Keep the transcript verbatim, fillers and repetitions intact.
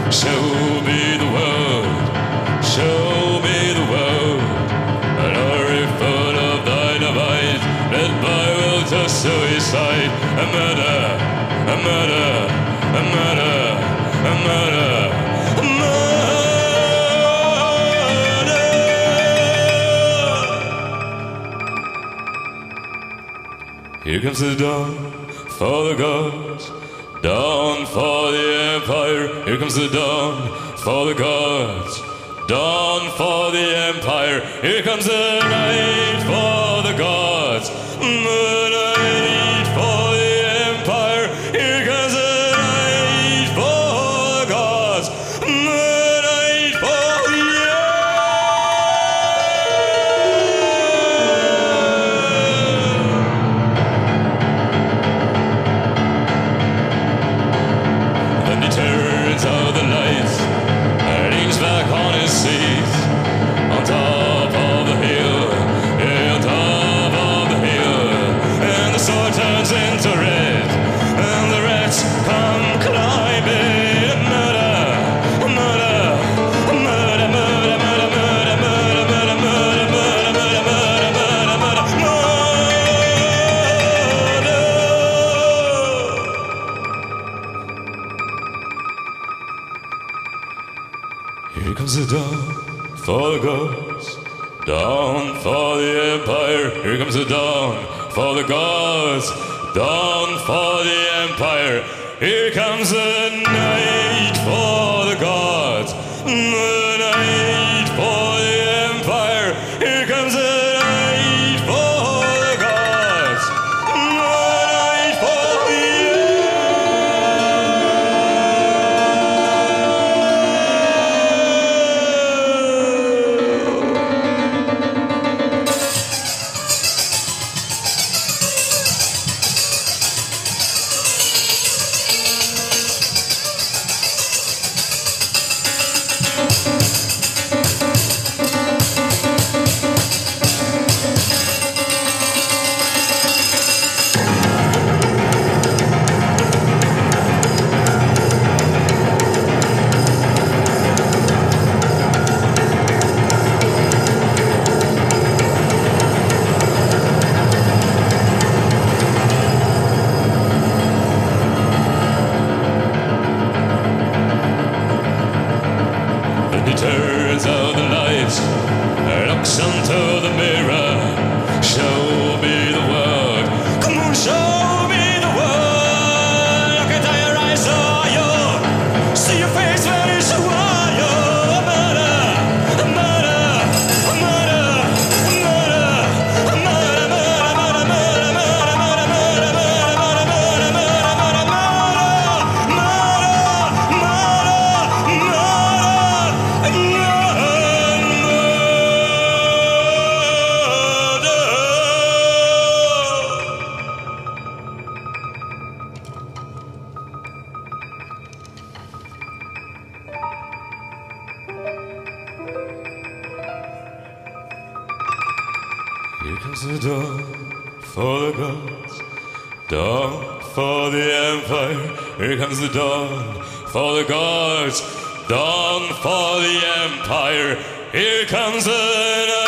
Show me the world, show me the world. An army full of dynamite, led by will to suicide. A murder, a murder, a murder, a murder, a murder. Here comes the dawn for the gods, dawn for the empire. Here comes the dawn for the gods, dawn for the empire. Here comes the night for the gods, the night for the empire. Here comes the night for the gods, the night for the Then he turns out the lights and leans back on his seat, on top of the hill, yeah, on top of the hill. And the sword turns into red, and the rats come climbing. Murder, murder, murder, murder, murder, murder, murder, murder, murder, murder, murder, murder, murder, murder, murder. Here comes the dawn for the gods, dawn for the empire. Here comes the dawn for the gods, dawn for the empire. Here comes the night for the gods, the night for the empire. Here comes the night for the gods, the night for the He turns out the lights, looks into the mirror. Show me the world, come on, show me the world. Look into your eyes, saw you, see your face vanish away. Oh, murder, murder, murder, murder, murder, murder, murder, murder, murder, murder, murder, murder, murder, murder, Here comes the dawn for the gods, dawn for the empire. Here comes the dawn for the gods, dawn for the empire. Here comes the